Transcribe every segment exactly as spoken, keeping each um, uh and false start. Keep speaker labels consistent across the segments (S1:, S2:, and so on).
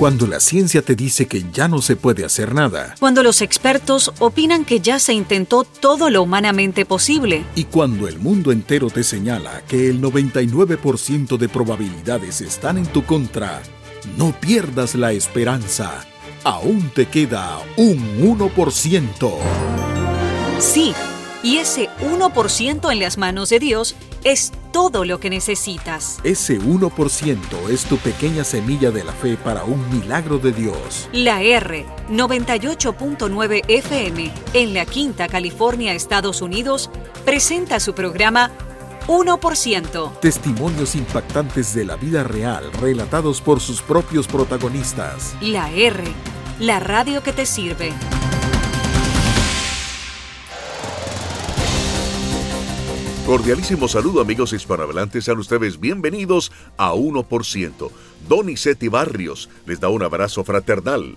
S1: Cuando la ciencia te dice que ya no se puede hacer nada.
S2: Cuando los expertos opinan que ya se intentó todo lo humanamente posible.
S1: Y cuando el mundo entero te señala que el noventa y nueve por ciento de probabilidades están en tu contra, no pierdas la esperanza. Aún te queda un uno por ciento.
S2: Sí, y ese uno por ciento en las manos de Dios es todo lo que necesitas.
S1: Ese uno por ciento es tu pequeña semilla de la fe para un milagro de Dios.
S2: La R noventa y ocho punto nueve F M en la Quinta, California, Estados Unidos, presenta su programa uno por ciento.
S1: Testimonios impactantes de la vida real relatados por sus propios protagonistas.
S2: La R, la radio que te sirve.
S3: Cordialísimo saludo, amigos hispanohablantes. Sean ustedes bienvenidos a uno por ciento. Donizetti Barrios les da un abrazo fraternal.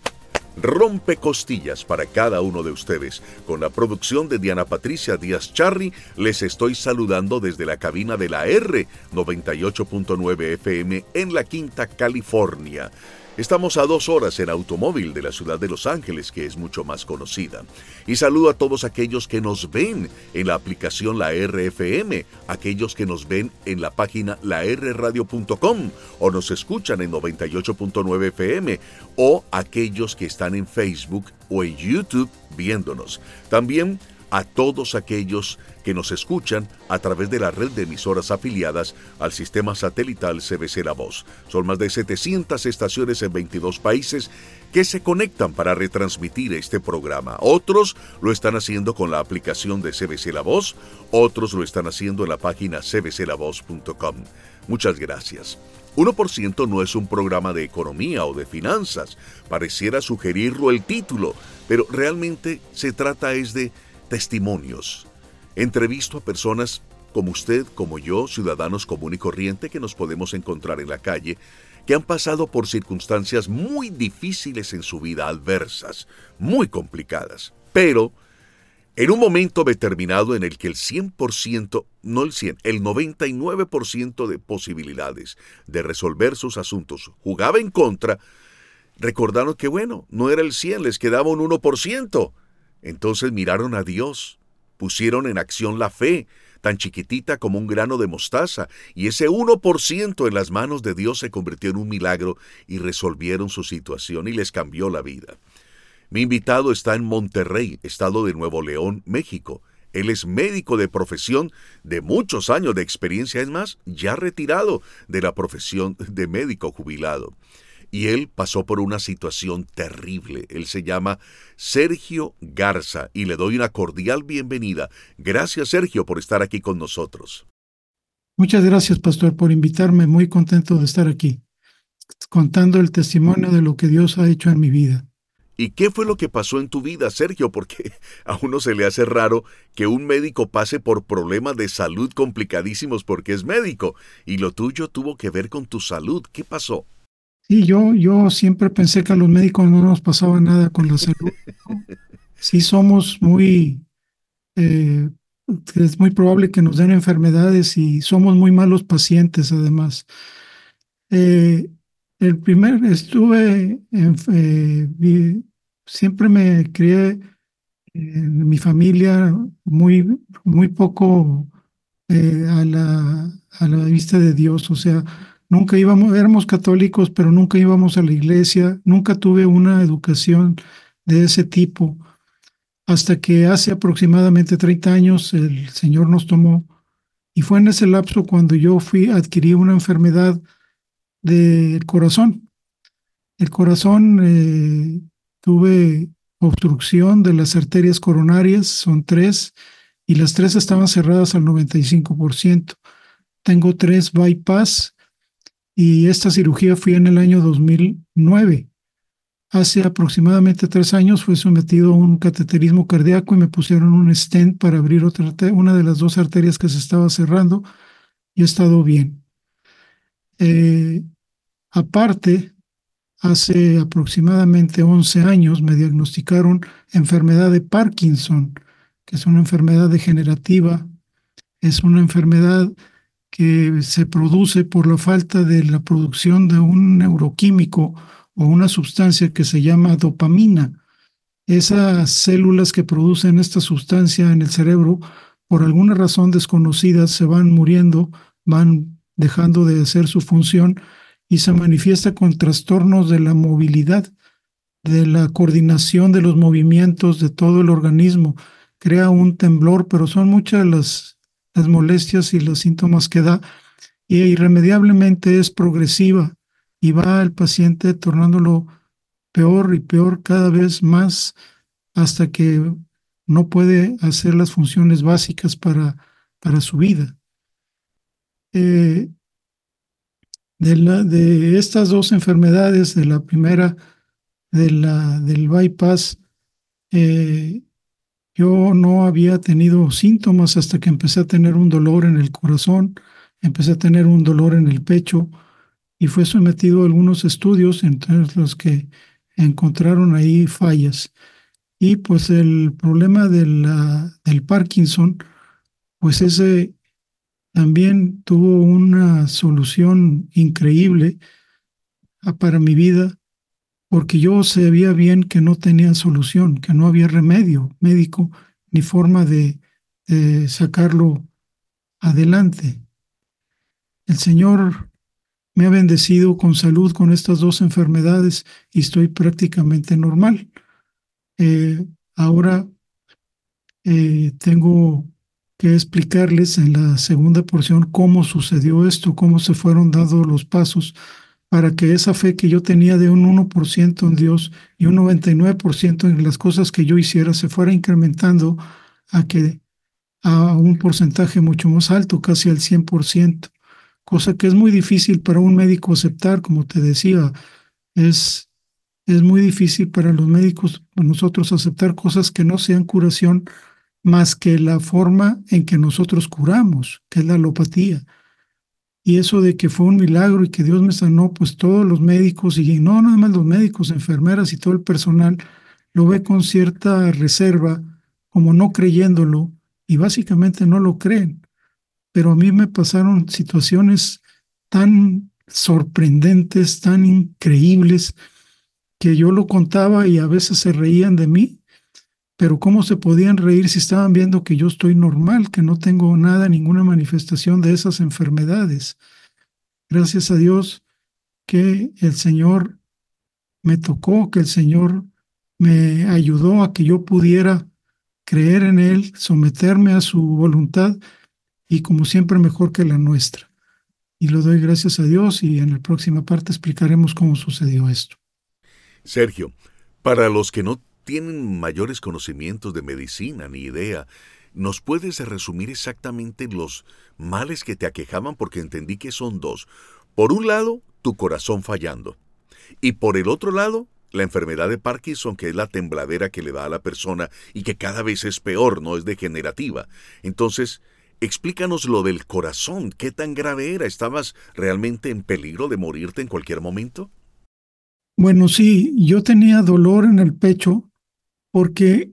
S3: Rompe costillas para cada uno de ustedes. Con la producción de Diana Patricia Díaz Charri, les estoy saludando desde la cabina de la R noventa y ocho punto nueve F M en la Quinta, California. Estamos a dos horas en automóvil de la ciudad de Los Ángeles, que es mucho más conocida. Y saludo a todos aquellos que nos ven en la aplicación La R F M, aquellos que nos ven en la página la r radio punto com o nos escuchan en noventa y ocho punto nueve F M, o aquellos que están en Facebook o en YouTube viéndonos. También a todos aquellos que nos escuchan a través de la red de emisoras afiliadas al sistema satelital C B C La Voz. Son más de setecientas estaciones en veintidós países que se conectan para retransmitir este programa. Otros lo están haciendo con la aplicación de C B C La Voz, otros lo están haciendo en la página c b c la voz punto com. Muchas gracias. uno por ciento no es un programa de economía o de finanzas, pareciera sugerirlo el título, pero realmente se trata es de testimonios. Entrevisto a personas como usted, como yo, ciudadanos común y corriente que nos podemos encontrar en la calle, que han pasado por circunstancias muy difíciles en su vida, adversas, muy complicadas. Pero en un momento determinado en el que el cien por ciento, no el cien, el noventa y nueve por ciento de posibilidades de resolver sus asuntos jugaba en contra, recordaron que bueno, no era el cien, les quedaba un uno por ciento. Entonces miraron a Dios, pusieron en acción la fe, tan chiquitita como un grano de mostaza, y ese uno por ciento en las manos de Dios se convirtió en un milagro y resolvieron su situación y les cambió la vida. Mi invitado está en Monterrey, estado de Nuevo León, México. Él es médico de profesión de muchos años de experiencia, es más, ya retirado de la profesión de médico jubilado. Y él pasó por una situación terrible. Él se llama Sergio Garza y le doy una cordial bienvenida. Gracias, Sergio, por estar aquí con nosotros.
S4: Muchas gracias, pastor, por invitarme. Muy contento de estar aquí, contando el testimonio de lo que Dios ha hecho en mi vida.
S3: ¿Y qué fue lo que pasó en tu vida, Sergio? Porque a uno se le hace raro que un médico pase por problemas de salud complicadísimos porque es médico. Y lo tuyo tuvo que ver con tu salud. ¿Qué pasó?
S4: Sí, yo, yo siempre pensé que a los médicos no nos pasaba nada con la salud. Sí somos muy, eh, es muy probable que nos den enfermedades y somos muy malos pacientes además. Eh, el primer, estuve, en, eh, vi, siempre me crié en mi familia muy, muy poco eh, a la, a la vista de Dios, o sea, nunca íbamos, éramos católicos, pero nunca íbamos a la iglesia, nunca tuve una educación de ese tipo, hasta que hace aproximadamente treinta años el Señor nos tomó, y fue en ese lapso cuando yo fui, adquirí una enfermedad del corazón. El corazón, eh, tuve obstrucción de las arterias coronarias, son tres, y las tres estaban cerradas al noventa y cinco por ciento. Tengo tres bypass, y esta cirugía fue en el año dos mil nueve. Hace aproximadamente tres años fue sometido a un cateterismo cardíaco y me pusieron un stent para abrir otra, una de las dos arterias que se estaba cerrando, y he estado bien. Eh, aparte, hace aproximadamente once años me diagnosticaron enfermedad de Parkinson, que es una enfermedad degenerativa, es una enfermedad que se produce por la falta de la producción de un neuroquímico o una sustancia que se llama dopamina. Esas células que producen esta sustancia en el cerebro, por alguna razón desconocida, se van muriendo, van dejando de hacer su función y se manifiesta con trastornos de la movilidad, de la coordinación de los movimientos de todo el organismo. Crea un temblor, pero son muchas las, las molestias y los síntomas que da, y irremediablemente es progresiva y va al paciente tornándolo peor y peor cada vez más hasta que no puede hacer las funciones básicas para, para su vida. Eh, de, la, de estas dos enfermedades, de la primera, de la, del bypass, eh, yo no había tenido síntomas hasta que empecé a tener un dolor en el corazón, empecé a tener un dolor en el pecho y fue sometido a algunos estudios, entre los que encontraron ahí fallas. Y pues el problema de la, del Parkinson, pues ese también tuvo una solución increíble para mi vida, porque yo sabía bien que no tenía solución, que no había remedio médico ni forma de, de sacarlo adelante. El Señor me ha bendecido con salud con estas dos enfermedades y estoy prácticamente normal. Eh, ahora eh, tengo que explicarles en la segunda porción cómo sucedió esto, cómo se fueron dando los pasos para que esa fe que yo tenía de un uno por ciento en Dios y un noventa y nueve por ciento en las cosas que yo hiciera se fuera incrementando a, que, a un porcentaje mucho más alto, casi al cien por ciento, cosa que es muy difícil para un médico aceptar, como te decía. Es, es muy difícil para los médicos, para nosotros, aceptar cosas que no sean curación más que la forma en que nosotros curamos, que es la alopatía. Y eso de que fue un milagro y que Dios me sanó, pues todos los médicos, y no nada más los médicos, enfermeras y todo el personal, lo ve con cierta reserva, como no creyéndolo, y básicamente no lo creen. Pero a mí me pasaron situaciones tan sorprendentes, tan increíbles, que yo lo contaba y a veces se reían de mí. Pero ¿cómo se podían reír si estaban viendo que yo estoy normal, que no tengo nada, ninguna manifestación de esas enfermedades? Gracias a Dios que el Señor me tocó, que el Señor me ayudó a que yo pudiera creer en Él, someterme a su voluntad y como siempre mejor que la nuestra. Y lo doy gracias a Dios y en la próxima parte explicaremos cómo sucedió esto.
S3: Sergio, para los que no tienen mayores conocimientos de medicina ni idea, ¿nos puedes resumir exactamente los males que te aquejaban? Porque entendí que son dos. Por un lado, tu corazón fallando. Y por el otro lado, la enfermedad de Parkinson, que es la tembladera que le da a la persona y que cada vez es peor, no es degenerativa. Entonces, explícanos lo del corazón. ¿Qué tan grave era? ¿Estabas realmente en peligro de morirte en cualquier momento?
S4: Bueno, sí, yo tenía dolor en el pecho porque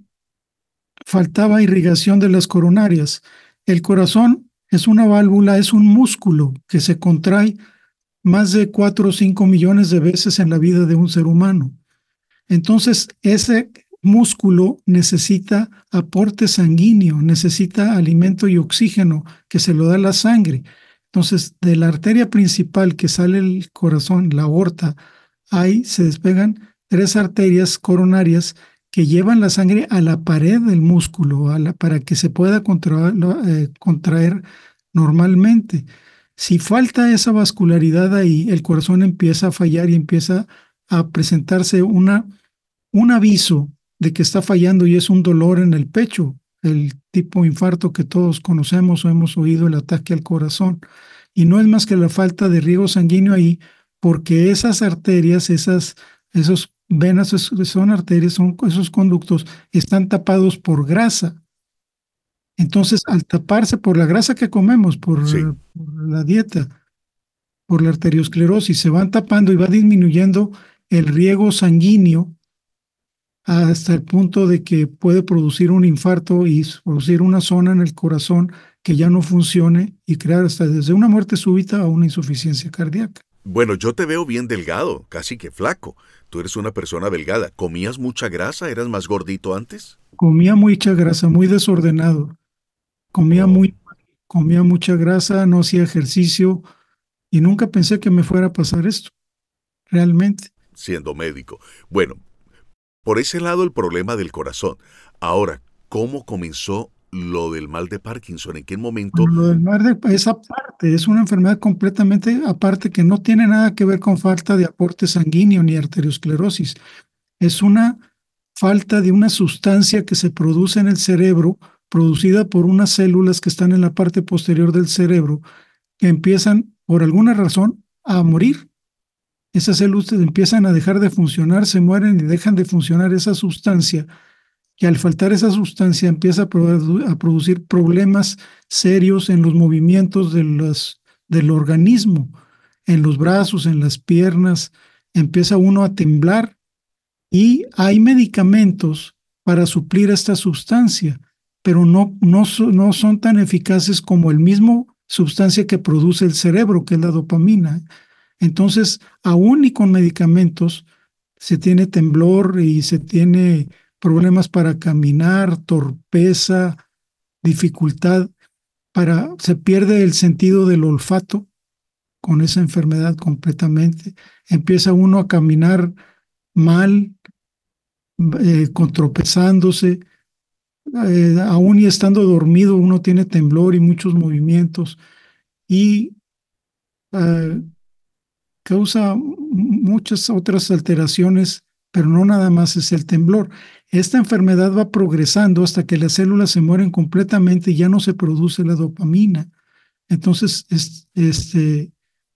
S4: faltaba irrigación de las coronarias. El corazón es una válvula, es un músculo que se contrae más de cuatro o cinco millones de veces en la vida de un ser humano. Entonces, ese músculo necesita aporte sanguíneo, necesita alimento y oxígeno que se lo da la sangre. Entonces, de la arteria principal que sale el corazón, la aorta, ahí se despegan tres arterias coronarias que llevan la sangre a la pared del músculo a la, para que se pueda contraer, eh, contraer normalmente. Si falta esa vascularidad ahí, el corazón empieza a fallar y empieza a presentarse una, un aviso de que está fallando y es un dolor en el pecho, el tipo infarto que todos conocemos o hemos oído, el ataque al corazón. Y no es más que la falta de riego sanguíneo ahí, porque esas arterias, esas, esos venas, son arterias, son esos conductos, están tapados por grasa. Entonces, al taparse por la grasa que comemos, por,
S3: Sí.
S4: por la dieta, por la arteriosclerosis, se van tapando y va disminuyendo el riego sanguíneo hasta el punto de que puede producir un infarto y producir una zona en el corazón que ya no funcione y crear hasta desde una muerte súbita a una insuficiencia cardíaca.
S3: Bueno, yo te veo bien delgado, casi que flaco. Tú eres una persona delgada. ¿Comías mucha grasa? ¿Eras más gordito antes?
S4: Comía mucha grasa, muy desordenado. Comía
S3: Oh,
S4: muy, comía mucha grasa, no hacía ejercicio y nunca pensé que me fuera a pasar esto, realmente.
S3: siendo médico. Bueno, por ese lado el problema del corazón. Ahora, ¿cómo comenzó lo del mal de Parkinson? ¿En qué momento?
S4: Bueno, lo del mar de es aparte, es una enfermedad completamente aparte que no tiene nada que ver con falta de aporte sanguíneo ni arteriosclerosis. Es una falta de una sustancia que se produce en el cerebro, producida por unas células que están en la parte posterior del cerebro, que empiezan, por alguna razón, a morir. Esas células empiezan a dejar de funcionar, se mueren y dejan de funcionar esa sustancia, que al faltar esa sustancia empieza a, produ a producir problemas serios en los movimientos de los, del organismo, en los brazos, en las piernas, empieza uno a temblar y hay medicamentos para suplir esta sustancia, pero no, no, so, no son tan eficaces como el mismo sustancia que produce el cerebro, que es la dopamina. Entonces, aún y con medicamentos, se tiene temblor y se tiene problemas para caminar, torpeza, dificultad, para, se pierde el sentido del olfato con esa enfermedad completamente. Empieza uno a caminar mal, eh, con tropezándose, eh, aún y estando dormido uno tiene temblor y muchos movimientos y eh, causa muchas otras alteraciones, pero no nada más es el temblor. Esta enfermedad va progresando hasta que las células se mueren completamente y ya no se produce la dopamina. Entonces, es, este,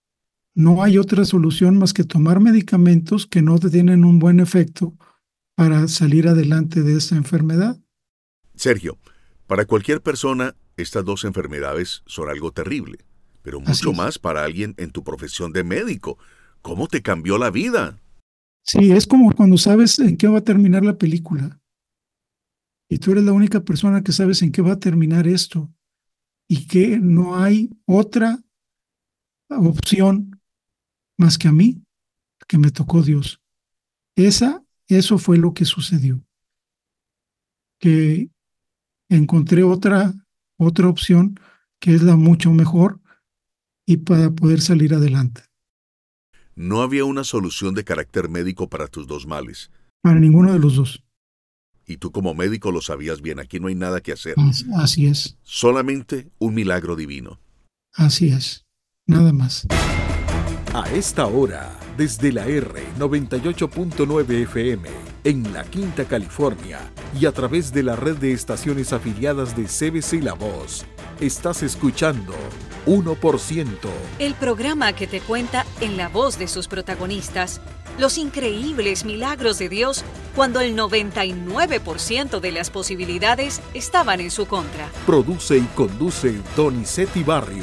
S4: no hay otra solución más que tomar medicamentos que no tienen un buen efecto para salir adelante de esta enfermedad.
S3: Sergio, para cualquier persona, estas dos enfermedades son algo terrible, pero mucho más para alguien en tu profesión de médico. ¿Cómo te cambió la vida?
S4: Sí, es como cuando sabes en qué va a terminar la película y tú eres la única persona que sabes en qué va a terminar esto y que no hay otra opción más que a mí, que me tocó Dios. Esa, eso fue lo que sucedió, que encontré otra, otra opción que es la mucho mejor y para poder salir adelante.
S3: No había una solución de carácter médico para tus dos males.
S4: Para ninguno de los dos.
S3: Y tú como médico lo sabías bien, aquí no hay nada que hacer.
S4: Así, así es.
S3: Solamente un milagro divino.
S4: Así es. Nada más.
S1: A esta hora, desde la R noventa y ocho punto nueve F M, en La Quinta, California, y a través de la red de estaciones afiliadas de C B C La Voz, estás escuchando uno por ciento.
S2: El programa que te cuenta en la voz de sus protagonistas los increíbles milagros de Dios cuando el noventa y nueve por ciento de las posibilidades estaban en su contra.
S1: Produce y conduce Donizetti Barrios.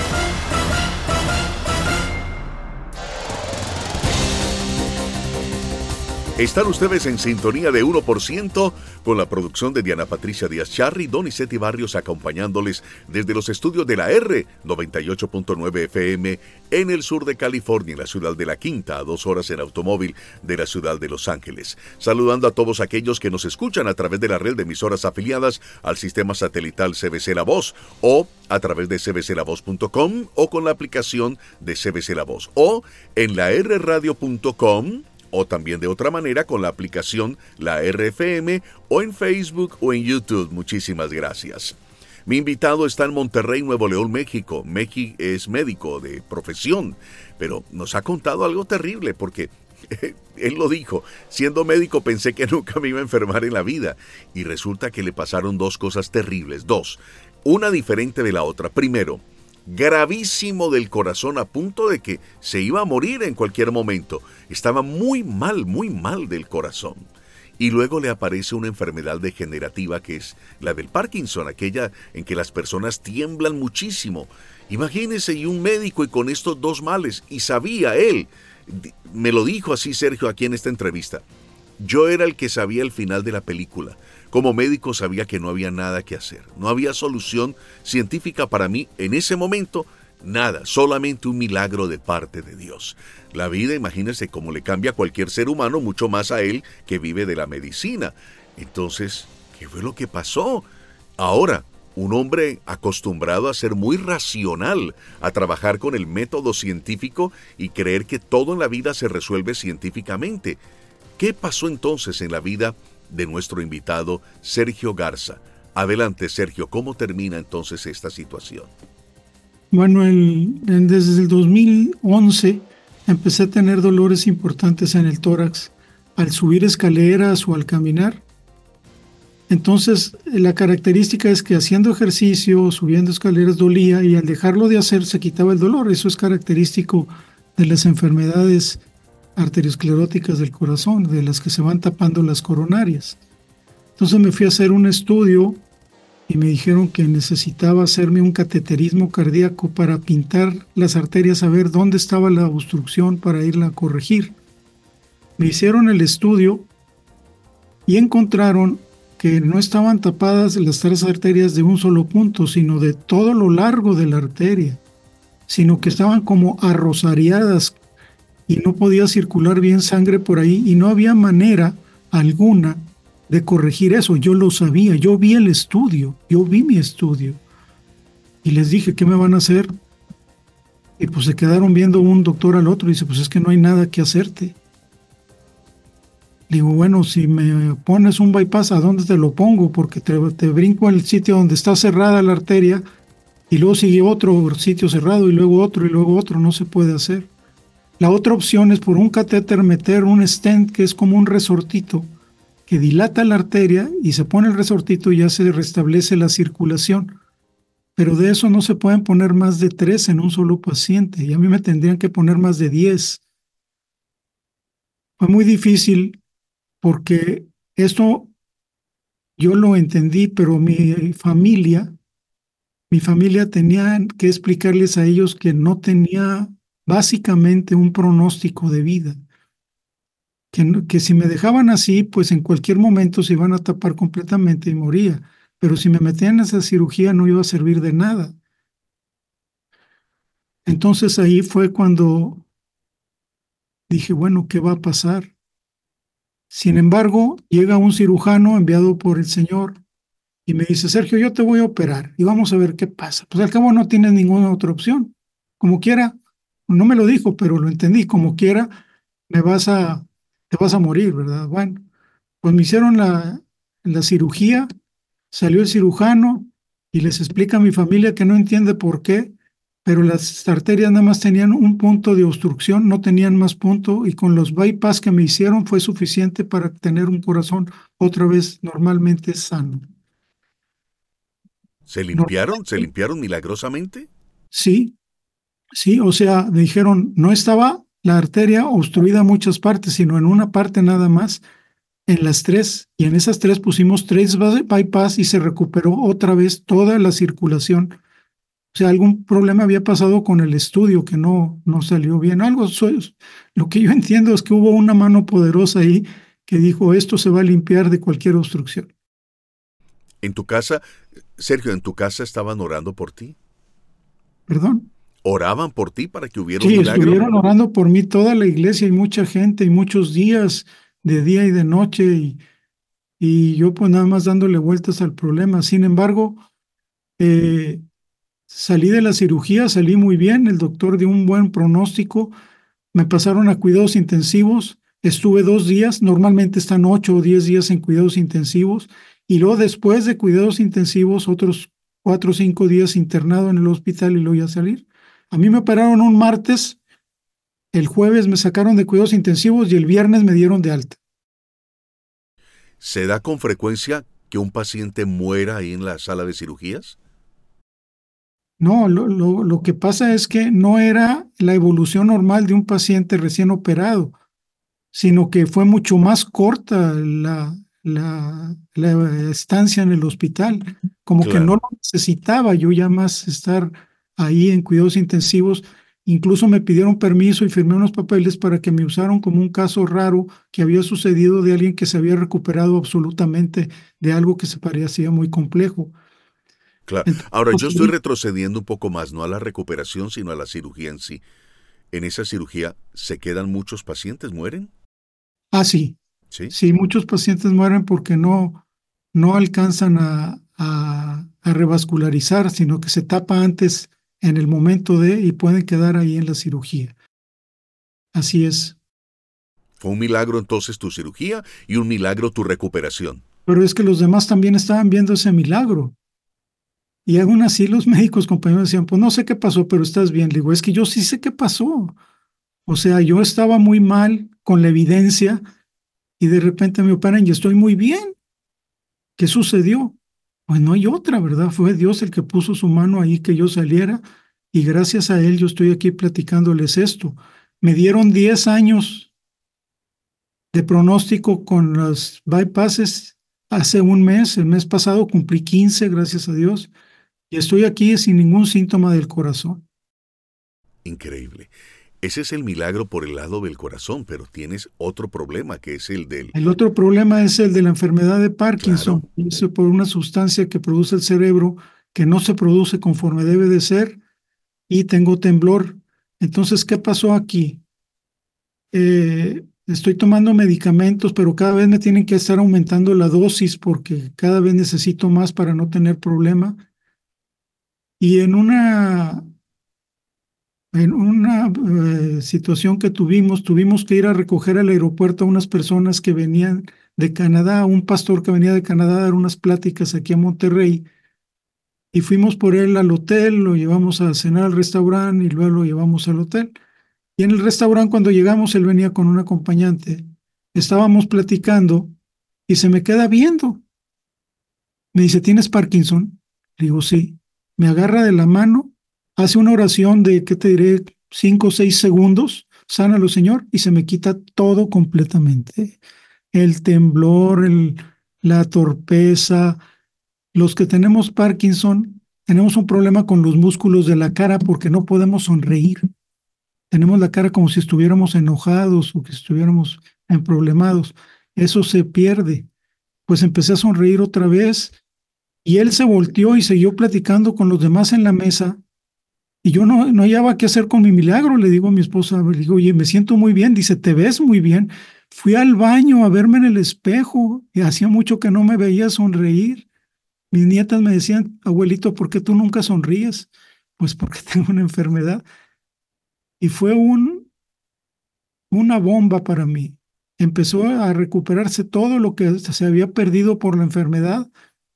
S3: Están ustedes en sintonía de uno por ciento con la producción de Diana Patricia Díaz Charri, Donizetti Barrios acompañándoles desde los estudios de la R noventa y ocho punto nueve F M en el sur de California, en la ciudad de La Quinta, a dos horas en automóvil de la ciudad de Los Ángeles. Saludando a todos aquellos que nos escuchan a través de la red de emisoras afiliadas al sistema satelital C B C La Voz o a través de c b c la voz punto com o con la aplicación de C B C La Voz o en la r radio punto com o también de otra manera con la aplicación La R F M o en Facebook o en YouTube. Muchísimas gracias. Mi invitado está en Monterrey, Nuevo León, México. Meji es médico de profesión, pero nos ha contado algo terrible porque él lo dijo, siendo médico pensé que nunca me iba a enfermar en la vida y resulta que le pasaron dos cosas terribles, dos, una diferente de la otra. Primero, gravísimo del corazón a punto de que se iba a morir en cualquier momento. Estaba muy mal, muy mal del corazón. Y luego le aparece una enfermedad degenerativa que es la del Parkinson, aquella en que las personas tiemblan muchísimo. Imagínese, y un médico y con estos dos males, y sabía él, me lo dijo así Sergio aquí en esta entrevista, yo era el que sabía el final de la película. Como médico sabía que no había nada que hacer, no había solución científica para mí en ese momento Nada, solamente un milagro de parte de Dios. La vida, imagínense cómo le cambia a cualquier ser humano, mucho más a él que vive de la medicina. Entonces, ¿qué fue lo que pasó? Ahora, un hombre acostumbrado a ser muy racional, a trabajar con el método científico y creer que todo en la vida se resuelve científicamente. ¿Qué pasó entonces en la vida de nuestro invitado Sergio Garza? Adelante, Sergio, ¿cómo termina entonces esta situación?
S4: Bueno, el- en- desde el dos mil once empecé a tener dolores importantes en el tórax al subir escaleras o al caminar. Entonces, la característica es que haciendo ejercicio, subiendo escaleras dolía y al dejarlo de hacer se quitaba el dolor. Eso es característico de las enfermedades arterioscleróticas del corazón, de las que se van tapando las coronarias. Entonces me fui a hacer un estudio y me dijeron que necesitaba hacerme un cateterismo cardíaco para pintar las arterias, a ver dónde estaba la obstrucción para irla a corregir. Me hicieron el estudio y encontraron que no estaban tapadas las tres arterias de un solo punto, sino de todo lo largo de la arteria, sino que estaban como arrosariadas y no podía circular bien sangre por ahí y no había manera alguna de corregir eso. Yo lo sabía, yo vi el estudio, yo vi mi estudio y les dije, ¿qué me van a hacer? Y pues se quedaron viendo un doctor al otro y dice, pues es que no hay nada que hacerte. Digo, bueno, si me pones un bypass, ¿a dónde te lo pongo? Porque te, te brinco al sitio donde está cerrada la arteria y luego sigue otro sitio cerrado y luego otro y luego otro, no se puede hacer. La otra opción es por un catéter meter un stent que es como un resortito que dilata la arteria y se pone el resortito y ya se restablece la circulación. Pero de eso no se pueden poner más de tres en un solo paciente y a mí me tendrían que poner más de diez. Fue muy difícil porque esto yo lo entendí, pero mi familia, mi familia tenía que explicarles a ellos que no tenía básicamente un pronóstico de vida. Que, no- que si me dejaban así, pues en cualquier momento se iban a tapar completamente y moría. Pero si me metían en esa cirugía no iba a servir de nada. Entonces ahí fue cuando dije, bueno, ¿qué va a pasar? Sin embargo, llega un cirujano enviado por el Señor y me dice, Sergio, yo te voy a operar y vamos a ver qué pasa. Pues al cabo no tienes ninguna otra opción. Como quiera, no me lo dijo, pero lo entendí, como quiera, me vas a, te vas a morir, ¿verdad? Bueno, pues me hicieron la, la cirugía, salió el cirujano y les explica a mi familia que no entiende por qué, pero las arterias nada más tenían un punto de obstrucción, no tenían más punto y con los bypass que me hicieron fue suficiente para tener un corazón otra vez normalmente sano.
S3: ¿Se limpiaron? ¿Se
S4: Normalmente,
S3: limpiaron milagrosamente?
S4: sí, sí, o sea, me dijeron, no estaba la arteria obstruida en muchas partes, sino en una parte nada más, en las tres, y en esas tres pusimos tres by- bypass y se recuperó otra vez toda la circulación. O sea, algún problema había pasado con el estudio que no, no salió bien. Algo, so- lo que yo entiendo es que hubo una mano poderosa ahí que dijo, esto se va a limpiar de cualquier obstrucción.
S3: En tu casa, Sergio, en tu casa estaban orando por ti.
S4: ¿Perdón?
S3: ¿Oraban por ti para que hubiera un
S4: Sí,
S3: milagro?
S4: estuvieron orando por mí toda la iglesia y mucha gente y muchos días, de día y de noche, y, y yo pues nada más dándole vueltas al problema. Sin embargo, eh, salí de la cirugía, salí muy bien, el doctor dio un buen pronóstico, me pasaron a cuidados intensivos, estuve dos días, normalmente están ocho o diez días en cuidados intensivos, y luego después de cuidados intensivos, otros cuatro o cinco días internado en el hospital y luego ya salir. A mí me operaron un martes, el jueves me sacaron de cuidados intensivos y el viernes me dieron de alta.
S3: ¿Se da con frecuencia que un paciente muera ahí en la sala de cirugías?
S4: No, lo, lo, lo que pasa es que no era la evolución normal de un paciente recién operado, sino que fue mucho más corta la, la, la estancia en el hospital, como que no
S3: Claro.
S4: lo necesitaba yo ya más estar ahí en cuidados intensivos. Incluso me pidieron permiso y firmé unos papeles para que me usaron como un caso raro que había sucedido de alguien que se había recuperado absolutamente de algo que se parecía muy complejo.
S3: Claro. Ahora, yo estoy retrocediendo un poco más, no a la recuperación, sino a la cirugía en sí. ¿En esa cirugía se quedan muchos pacientes? ¿Mueren?
S4: Ah, sí.
S3: Sí.
S4: Sí, muchos pacientes mueren porque no, no alcanzan a, a, a revascularizar, sino que se tapa antes en el momento de y pueden quedar ahí en la cirugía. Así es.
S3: Fue un milagro entonces tu cirugía y un milagro tu recuperación.
S4: Pero es que los demás también estaban viendo ese milagro. Y aún así los médicos compañeros decían, pues no sé qué pasó, pero estás bien. Le digo, es que yo sí sé qué pasó. O sea, yo estaba muy mal con la evidencia y de repente me operan y estoy muy bien. ¿Qué sucedió? Pues no hay otra, ¿verdad? Fue Dios el que puso su mano ahí que yo saliera y gracias a él yo estoy aquí platicándoles esto. Me dieron diez años de pronóstico con los bypasses hace un mes. El mes pasado cumplí quince, gracias a Dios. Y estoy aquí sin ningún síntoma del corazón.
S3: Increíble. Ese es el milagro por el lado del corazón, pero tienes otro problema que es el del...
S4: El otro problema es el de la enfermedad de Parkinson.
S3: Claro.
S4: Y eso por una sustancia que produce el cerebro que no se produce conforme debe de ser y tengo temblor. Entonces, ¿qué pasó aquí? Eh, estoy tomando medicamentos, pero cada vez me tienen que estar aumentando la dosis porque cada vez necesito más para no tener problema. Y en una, en una eh, situación que tuvimos, tuvimos que ir a recoger al aeropuerto a unas personas que venían de Canadá, un pastor que venía de Canadá a dar unas pláticas aquí a Monterrey, y fuimos por él al hotel, lo llevamos a cenar al restaurante y luego lo llevamos al hotel. Y en el restaurante cuando llegamos, él venía con un acompañante, estábamos platicando y se me queda viendo. Me dice, ¿tienes Parkinson? Le digo, sí. Me agarra de la mano, hace una oración de, ¿qué te diré? Cinco o seis segundos, sánalo, Señor, y se me quita todo completamente. El temblor, el, la torpeza. Los que tenemos Parkinson, tenemos un problema con los músculos de la cara porque no podemos sonreír. Tenemos la cara como si estuviéramos enojados o que estuviéramos emproblemados. Eso se pierde. Pues empecé a sonreír otra vez. Y él se volteó y siguió platicando con los demás en la mesa. Y yo no, no hallaba qué hacer con mi milagro. Le digo a mi esposa, le digo, oye, me siento muy bien. Dice, te ves muy bien. Fui al baño a verme en el espejo y hacía mucho que no me veía sonreír. Mis nietas me decían, abuelito, ¿por qué tú nunca sonríes? Pues porque tengo una enfermedad. Y fue un, una bomba para mí. Empezó a recuperarse todo lo que se había perdido por la enfermedad.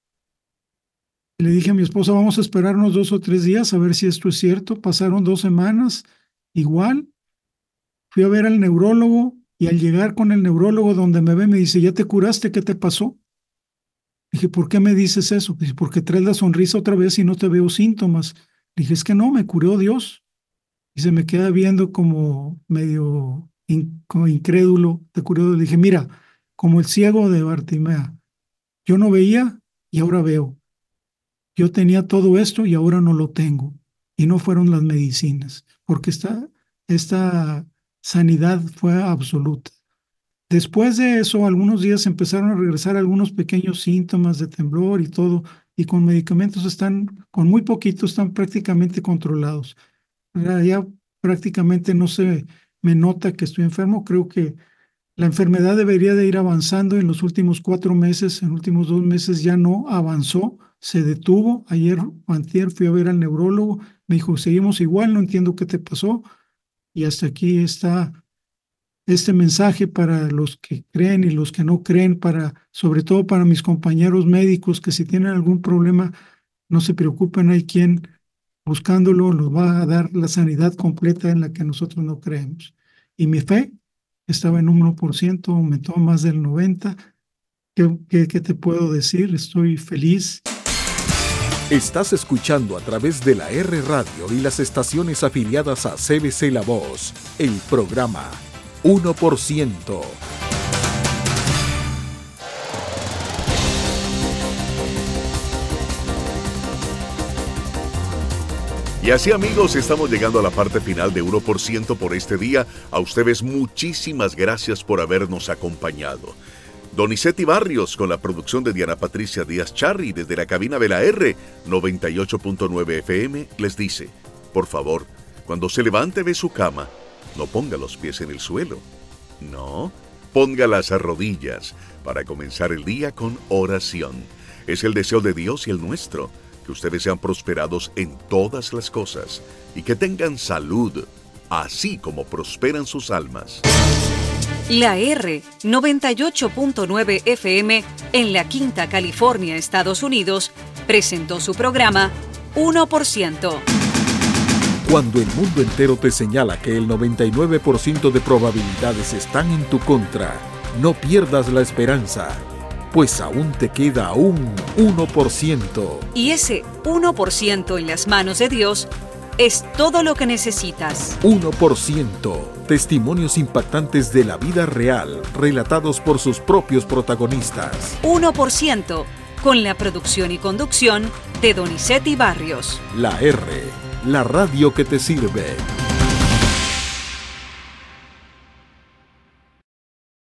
S4: Le dije a mi esposa, vamos a esperarnos dos o tres días a ver si esto es cierto. Pasaron dos semanas, igual. Fui a ver al neurólogo y al llegar con el neurólogo donde me ve, me dice, ¿ya te curaste? ¿Qué te pasó? Dije, ¿por qué me dices eso? Dice, porque traes la sonrisa otra vez y no te veo síntomas. Dije, es que no, me curó Dios. Y se me queda viendo como medio in, como incrédulo, te curó. Le dije, mira, como el ciego de Bartimea, yo no veía y ahora veo. Yo tenía todo esto y ahora no lo tengo. Y no fueron las medicinas, porque esta, esta sanidad fue absoluta. Después de eso, algunos días empezaron a regresar algunos pequeños síntomas de temblor y todo, y con medicamentos están, con muy poquito, están prácticamente controlados. Ya, ya prácticamente no se me nota que estoy enfermo. Creo que la enfermedad debería de ir avanzando en los últimos cuatro meses, en los últimos dos meses ya no avanzó, se detuvo. Ayer o antier fui a ver al neurólogo, me dijo, seguimos igual, no entiendo qué te pasó. Y hasta aquí está este mensaje para los que creen y los que no creen, para, sobre todo para mis compañeros médicos, que si tienen algún problema, no se preocupen, hay quien buscándolo nos va a dar la sanidad completa en la que nosotros no creemos. Y mi fe estaba en un uno por ciento, aumentó a más del noventa por ciento. ¿Qué, qué, qué te puedo decir? Estoy feliz.
S1: Estás escuchando a través de la R Radio y las estaciones afiliadas a C B C La Voz, el programa uno por ciento.
S3: Y así, amigos, estamos llegando a la parte final de uno por ciento por este día. A ustedes muchísimas gracias por habernos acompañado. Donizetti Barrios, con la producción de Diana Patricia Díaz Charri, desde la cabina de la R noventa y ocho punto nueve F M, les dice, por favor, cuando se levante de su cama, no ponga los pies en el suelo. No, ponga las rodillas para comenzar el día con oración. Es el deseo de Dios y el nuestro, que ustedes sean prosperados en todas las cosas y que tengan salud, así como prosperan sus almas.
S2: La R noventa y ocho punto nueve F M en la Quinta California, Estados Unidos, presentó su programa uno por ciento.
S1: Cuando el mundo entero te señala que el noventa y nueve por ciento de probabilidades están en tu contra, no pierdas la esperanza, pues aún te queda un uno por ciento.
S2: Y ese uno por ciento en las manos de Dios es todo lo que necesitas.
S1: uno por ciento. Testimonios impactantes de la vida real, relatados por sus propios protagonistas.
S2: uno por ciento, con la producción y conducción de Donizetti Barrios.
S1: La R, la radio que te sirve.